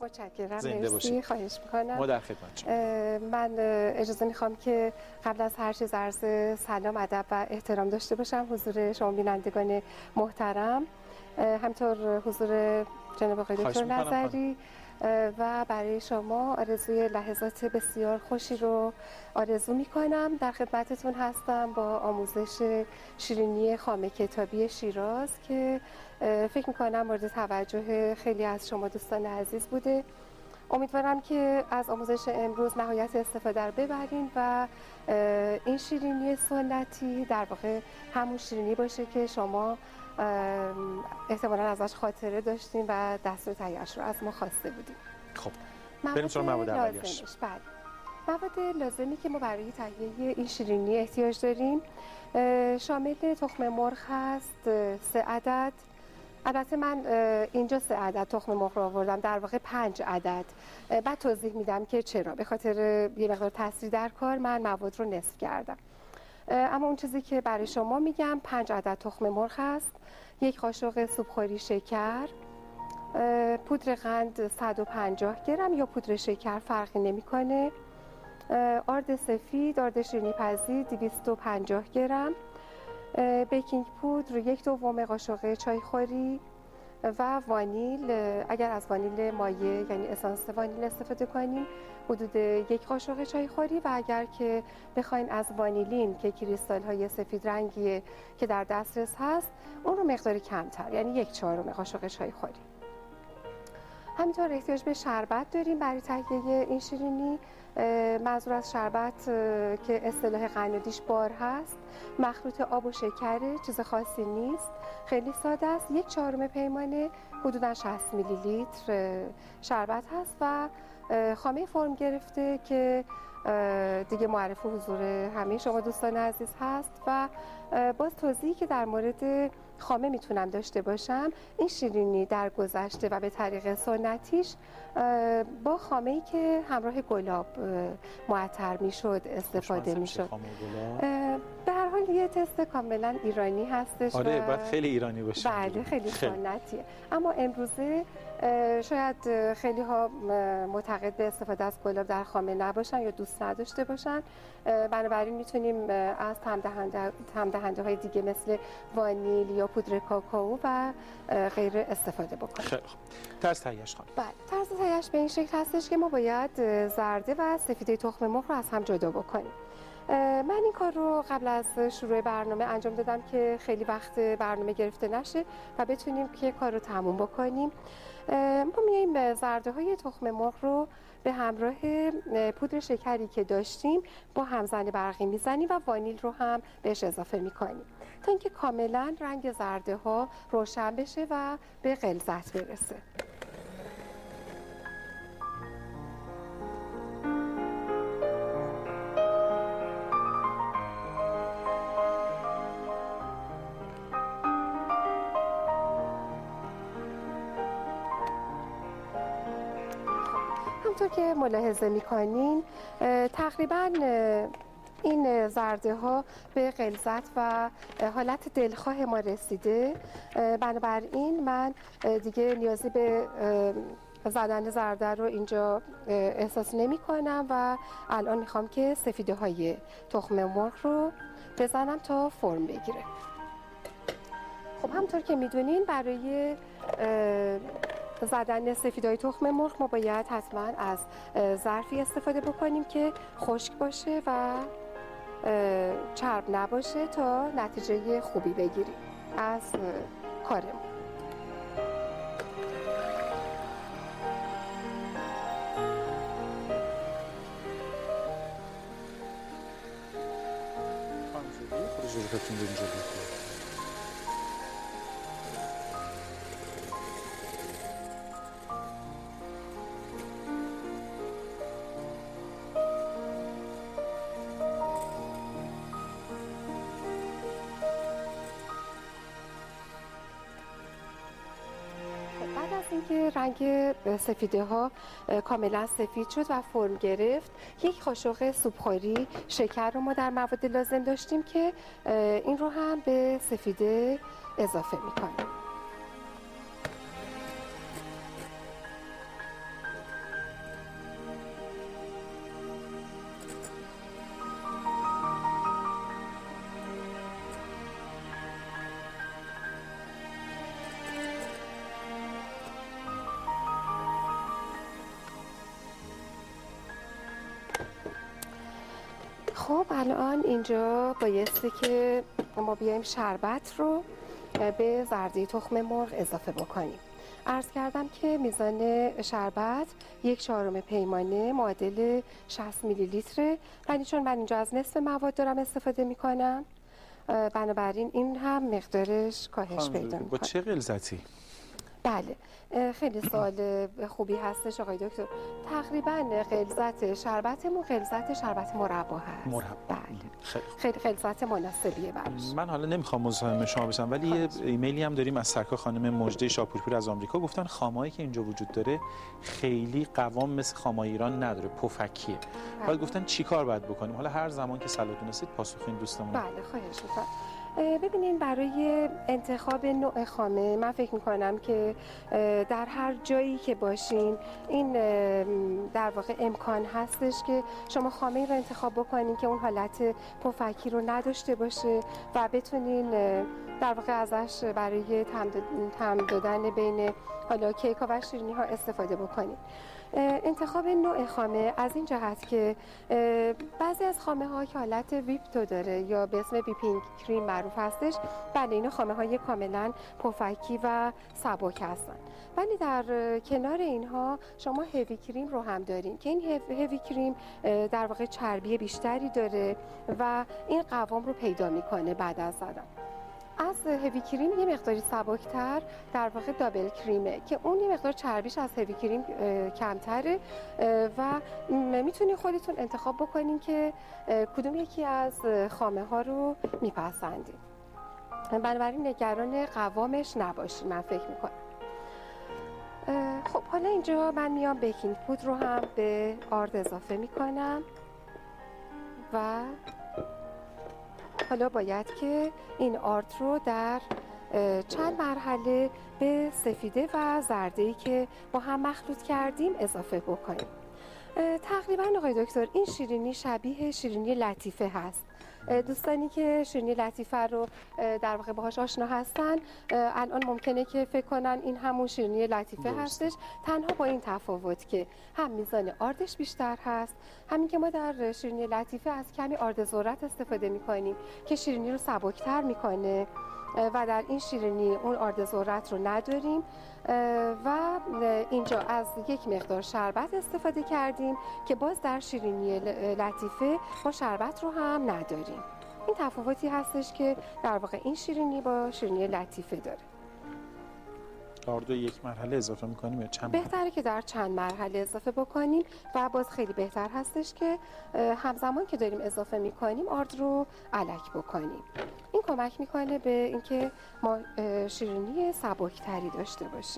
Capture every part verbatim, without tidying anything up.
متشکرم. زنده باشید. خواهش میکنم. ما در خدمت شما. من اجازه میخوام که قبل از هر چیز عرض سلام، ادب و احترام داشته باشم حضور شما بینندگان محترم، همینطور حضور جناب آقای دکتر نظری و برای شما آرزوی لحظات بسیار خوشی رو آرزو میکنم. در خدمتتون هستم با آموزش شیرینی خامه کتابی شیراز که فکر میکنم مورد توجه خیلی از شما دوستان عزیز بوده. امیدوارم که از آموزش امروز نهایت استفاده رو ببرین و این شیرینی سنتی در واقع همون شیرینی باشه که شما احتمالاً ازش خاطره داشتین و دستور تهیه‌اش رو از ما خواسته بودیم. خب بریم سراغ مواد اولیه‌اش. بله. مواد لازمی که ما برای تهیه این شیرینی احتیاج داریم شامل تخم مرغ هست، سه عدد. البته من اینجا سه عدد تخم مرغ رو آوردم، در واقع پنج عدد. بعد توضیح میدم که چرا. به خاطر یه مقدار تسریع در کار من مواد رو نصف کردم. اما اون چیزی که برای شما میگم پنج عدد تخم مرغ هست، یک قاشق سوپخوری شکر، پودر قند صد و پنجاه گرم یا پودر شکر فرقی نمیکنه، آرد سفید، آرد شیرینی پزی دویست و پنجاه گرم، بیکینگ پودر یک دوم قاشق چایخوری و وانیل. اگر از وانیل مایع یعنی اسانس وانیل استفاده کنیم حدود یک قاشق چایخوری، و اگر که بخواین از وانیلین که کریستال های سفید رنگیه که در دسترس هست اون رو مقدار کمتر یعنی یک چهارم قاشق چایخوری. همینطور احتیاج به شربت داریم برای تهیه این شیرینی. منظور از شربت که اصطلاح قنادیش بار هست، مخلوط آب و شکره، چیز خاصی نیست، خیلی ساده است. یک چهارم پیمانه حدودا شصت میلی لیتر شربت هست و خامه فرم گرفته که دیگه معرف حضور همه شما دوستان عزیز هست. و باز توضیحی که در مورد خامه میتونم داشته باشم، این شیرینی در گذشته و به طریق سنتیش با خامه‌ای که همراه گلاب معطر میشد استفاده میشد. به هر حال یه تست کاملا ایرانی هستش. آره باید خیلی ایرانی باشه. بله خیلی سنتیه. اما امروزه شاید خیلی ها معتقد به استفاده از گلاب در خامه نباشن یا دوست نداشته باشن، بنابراین میتونیم از طعم دهنده های دیگه مثل وانیل یا پودر کاکائو و غیره استفاده بکنیم. خیلی خوب. طرز تهیه‌اش خانم. بله، طرز تهیه‌اش به این شکل هستش که ما باید زرده و سفیده تخم مرغ رو از هم جدا بکنیم. من این کار رو قبل از شروع برنامه انجام دادم که خیلی وقت برنامه گرفته نشه و بتونیم که کار رو تموم بکنیم. ما میایم زرده های تخم مرغ رو به همراه پودر شکری که داشتیم با همزن برقی میزنیم و وانیل رو هم بهش اضافه میکنیم تا اینکه کاملا رنگ زرده ها روشن بشه و به غلظت برسه. همونطور که ملاحظه میکنین تقریبا این زرده ها به غلظت و حالت دلخواه ما رسیده، بنابراین من دیگه نیازی به زدن زرده رو اینجا احساس نمی کنم و الان میخوام که سفیده های تخم مرغ رو بزنم تا فرم بگیره. خب همونطور که میدونین برای زدن سفیدهای تخم مرغ ما باید حتما از ظرفی استفاده بکنیم که خشک باشه و چرب نباشه تا نتیجه خوبی بگیریم از کارمون. اینکه رنگ سفیده ها کاملا سفید شد و فرم گرفت، یک قاشق سوپخوری شکر رو ما در مواد لازم داشتیم که این رو هم به سفیده اضافه میکنیم. خب الان اینجا بایسته که ما بیایم شربت رو به زرده تخم مرغ اضافه بکنیم. عرض کردم که میزان شربت یک چهارم پیمانه معادل شصت میلی لیتره، ولی چون من اینجا از نصف مواد دارم استفاده میکنم بنابراین این هم مقدارش کاهش پیدا میکنه. با چه غلظتی؟ بله خیلی سوال خوبی هستش آقای دکتر. تقریبا غلظت شربتمون غلظت شربت مربا هست. مربا. بله. خیلی غلظت مناسبیه براش. من حالا نمیخوام مزاحم شما بشم ولی یه ایمیلی هم داریم از سرکار خانم مژده شاپورپور از آمریکا. گفتن خامه‌ای که اینجا وجود داره خیلی قوام مثل خامه‌های ایران نداره، پفکیه. بعد گفتن چیکار باید بکنیم؟ حالا هر زمان که صلاح دونستید پاسخ این دوستمون. بله خواهش می‌کنم. ببینین برای انتخاب نوع خامه من فکر میکنم که در هر جایی که باشین این در واقع امکان هستش که شما خامه رو انتخاب بکنین که اون حالت پفکی رو نداشته باشه و بتونین در واقع ازش برای طعم دادن بین حالا کیک ها و شیرینی ها استفاده بکنین. انتخاب نوع خامه از این جهت که بعضی از خامه ها که حالت ویپتو داره یا به اسم ویپینگ کریم معروف هستش، بله اینا خامه های کاملا پفکی و سبک هستن، ولی در کنار اینها شما هیوی کریم رو هم دارین که این هیوی کریم در واقع چربی بیشتری داره و این قوام رو پیدا میکنه بعد از زدن. از هیوی کریم یه مقداری سبکتر در واقع دابل کریمه که اون یه مقدار چربیش از هیوی کریم کمتره و میتونین خودتون انتخاب بکنین که کدوم یکی از خامه ها رو میپسندین. بنابراین نگران قوامش نباشین من فکر میکنم. خب حالا اینجا من میام بیکینگ پودر رو هم به آرد اضافه میکنم و حالا باید که این آرد رو در چند مرحله به سفیده و زرده‌ای که با هم مخلوط کردیم اضافه بکنیم. تقریبا آقای دکتر این شیرینی شبیه شیرینی لطیفه هست. دوستانی که شیرینی لطیفه رو در واقع باهاش آشنا هستن الان ممکنه که فکر کنن این همون شیرینی لطیفه هستش، تنها با این تفاوت که هم میزان آردش بیشتر هست، همین که ما در شیرینی لطیفه از کمی آرد ذرت استفاده میکنیم که شیرینی رو سبکتر میکنه و در این شیرینی اون آرد ذرت رو نداریم و اینجا از یک مقدار شربت استفاده کردیم که باز در شیرینی لطیفه ما شربت رو هم نداریم. این تفاوتی هستش که در واقع این شیرینی با شیرینی لطیفه داره. آرد رو یک مرحله اضافه میکنیم یا چند مرحله؟ بهتره که در چند مرحله اضافه بکنیم و باز خیلی بهتر هستش که همزمان که داریم اضافه میکنیم آرد رو الک بکنیم. این کمک میکنه به اینکه ما شیرینی سبکتری داشته باشیم.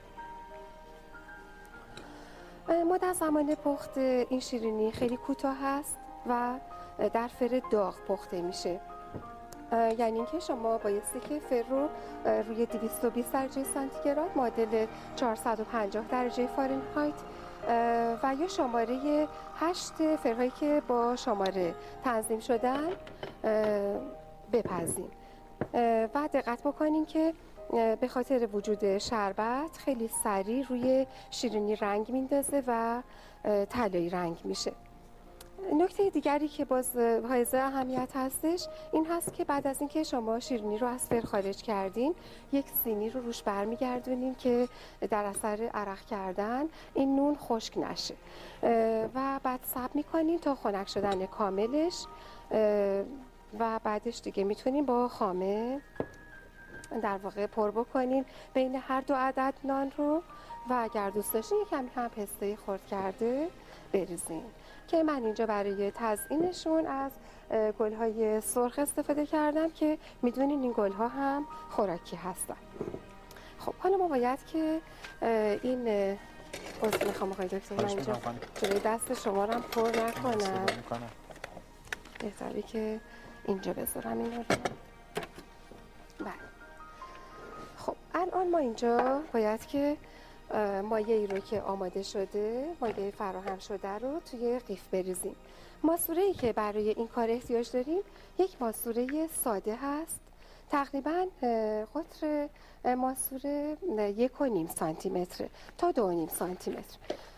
مدت زمان پخت این شیرینی خیلی کوتاه هست و در فر داغ پخته میشه، یعنی اینکه شما بایستی که فر رو روی دویست و بیست درجه سانتیگراد معادل چهارصد و پنجاه درجه فارنهایت و یا شماره هشت فرهایی که با شماره تنظیم شدن بپزیم و دقت بکنین که به خاطر وجود شربت خیلی سریع روی شیرینی رنگ میندازه و طلایی رنگ میشه. نکته دیگری که باز حائز اهمیت هستش این هست که بعد از اینکه شما شیرینی رو از فر خارج کردین یک سینی رو روش برمیگردونین که در اثر عرق کردن این نون خشک نشه و بعد صبر میکنین تا خنک شدن کاملش و بعدش دیگه میتونین با خامه در واقع پر بکنین بین هر دو عدد نان رو و اگر دوست داشتین کمی هم پسته خرد کرده بریزین که من اینجا برای تزیینشون از گل‌های سرخ استفاده کردم که میدونین این گل‌ها هم خوراکی هستن. خب حالا ما باید که این عضو میخوام آقای دکتر من اینجا جلوی دست شما رو هم پر نکنم، بهتره که اینجا بذارم این رو. بله خب الان ما اینجا باید که مایه ای رو که آماده شده، مایه فراهم شده رو توی قیف بریزیم. ماسوره ای که برای این کار احتیاج داریم یک ماسوره ساده هست، تقریبا قطر ماسوره یک و نیم سانتی متر تا دو و نیم سانتی متر.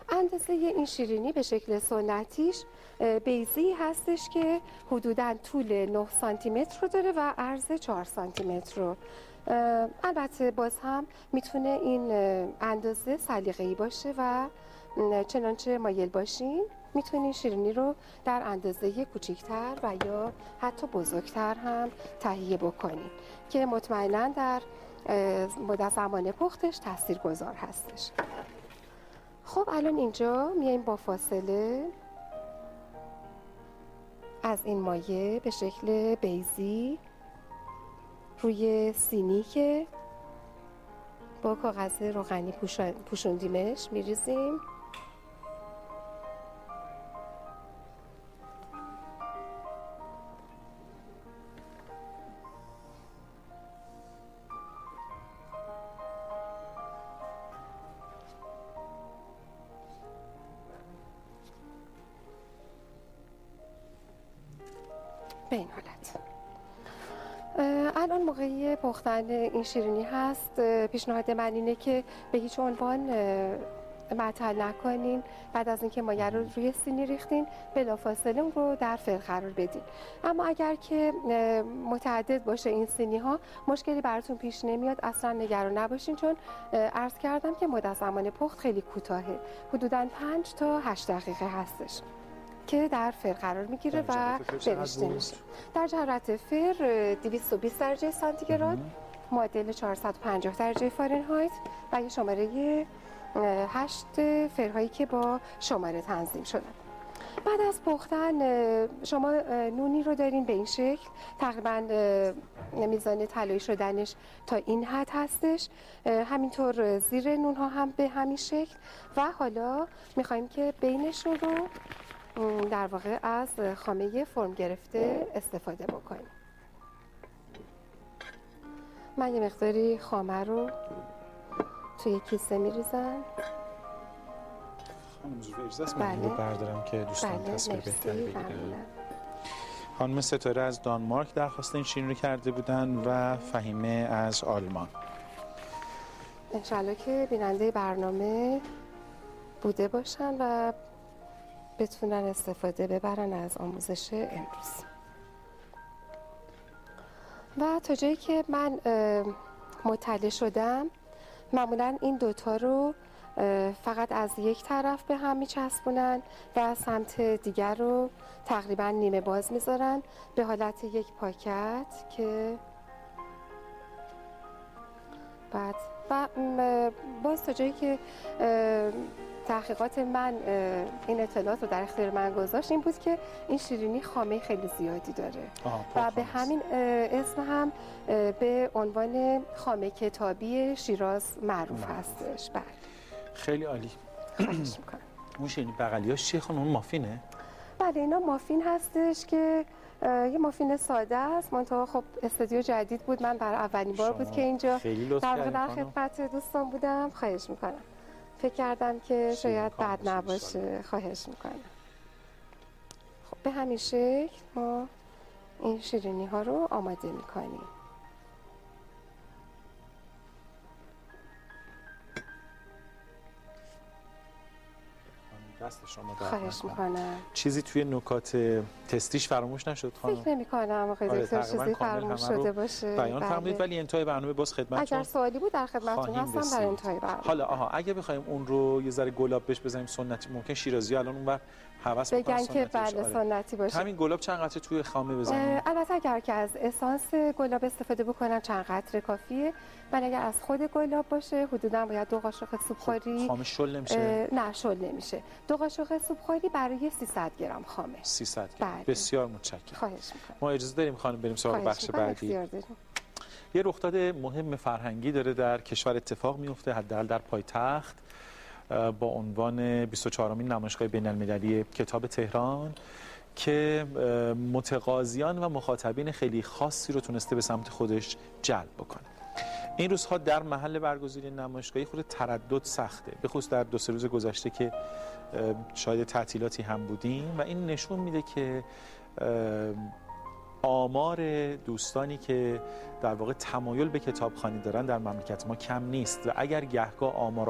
اندازه این شیرینی به شکل سنتیش بیضی هستش که حدوداً طول نه سانتی متر رو داره و عرض چهار سانتی متر رو. البته باز هم میتونه این اندازه سلیقه‌ای باشه و چنانچه مایل باشین میتونین شیرینی رو در اندازه کوچیکتر و یا حتی بزرگتر هم تهیه بکنین که مطمئناً در مدت زمان پختش تاثیرگذار هستش. خب الان اینجا میایم با فاصله از این مایه به شکل بیضی روی سینی که با کاغذ روغنی پوشوندیمش میریزیم. به این حالت. الان موقعی پختن این شیرینی هست. پیشنهاد من اینه که به هیچ عنوان معطل نکنین. بعد از اینکه مایه رو روی سینی ریختین بلافاصله اون رو در فر قرار بدین. اما اگر که متعدد باشه این سینی ها مشکلی براتون پیش نمیاد، اصلا نگران نباشین، چون عرض کردم که مدت زمان پخت خیلی کوتاهه، حدوداً پنج تا هشت دقیقه هستش که در فر قرار میگیره و فرشته میشه. در جهت فر دویست و بیست درجه سانتیگراد، معادل چهارصد و پنجاه درجه فارنهایت و یه شماره هشت فرهایی که با شماره تنظیم شدن. بعد از پختن شما نونی رو دارین به این شکل، تقریبا میزان طلایی شدنش تا این حد هستش، همینطور زیر نون ها هم به همین شکل و حالا میخوایم که بینشون رو در واقع از خامه فرم گرفته استفاده بکنیم. من یه مقداری خامه رو توی کیسه میریزم. خانم زوفا اجازه است من رو بردارم که دوستان بله، تصویر بهتری بگیرن. ممنونم. خانم ستاره از دانمارک درخواست این شیرینی رو کرده بودن و فهیمه از آلمان. انشالله که بیننده برنامه بوده باشن و بتونن استفاده ببرن از آموزش امروز. و تا جایی که من مطلع شدم معمولا این دوتا رو فقط از یک طرف به هم میچسبونن و سمت دیگر رو تقریبا نیمه باز میذارن به حالت یک پاکت که بعد و باز تا جایی که تحقیقات من این اطلاعات رو در اختیار من گذاشت این بود که این شیرینی خامه خیلی زیادی داره و به همین اسم هم به عنوان خامه کتابی شیراز معروف هستش. بله خیلی عالی. خواهش میکنم. اون شیرینی بغلیاش چیه خانم؟ اون مافینه؟ بله اینا مافین هستش که یه مافین ساده است، منتها خب استودیو جدید بود، من برای اولین بار بود که اینجا در در خدمت دوستان بودم. خواهش میکنم. فکر کردم که شاید بد نباشه. خواهش میکنم. خب به همین شکل ما این شیرینی ها رو آماده میکنیم. دست شما خواهش میکنم. چیزی توی نکات تستیش فراموش نشد خانم؟ فکر نمی کنم آقای دکتر چیزی فراموش شده باشه. بیان فرمودید ولی انتهای برنامه باز خدمتتون اگر سوالی بود در خدمتتون هستم در انتهای برنامه. حالا آها اگه بخوایم اون رو یه ذره گلاب بهش بزنیم سنتی، ممکن شیرازی‌ها الان اونور هوس بکنن بگن که بله سنتی باشه. همین گلاب چند قطره توی خامه بزنیم؟ البته اگر که از اسانس گلاب استفاده بکنن چند قطره کافیه، ولی اگر از خود گلاب باشه حدوداً باید دو قاشق سوپخوری. خامه شل نمیشه؟ نه شل نمیشه. دو قاشق سوپخوری برای سیصد گرم خامه. سیصد بله. بسیار متشکرم. خواهش می‌کنم. ما اجازه داریم خانم بریم سراغ بخش بعدی. یه رخداد مهم فرهنگی داره در کشور اتفاق میفته، حداقل در پایتخت، با عنوان بیست و چهارمین نمایشگاه بین‌المللی کتاب تهران که متقاضیان و مخاطبین خیلی خاصی رو تونسته به سمت خودش جلب بکنه. این روزها در محل برگزاری نمایشگاهی خود تردد سخته، به خصوص در دو سه روز گذشته که شاید تعطیلاتی هم بودیم و این نشون میده که آمار دوستانی که در واقع تمایل به کتابخوانی دارن در مملکت ما کم نیست و اگر گهگاه آمار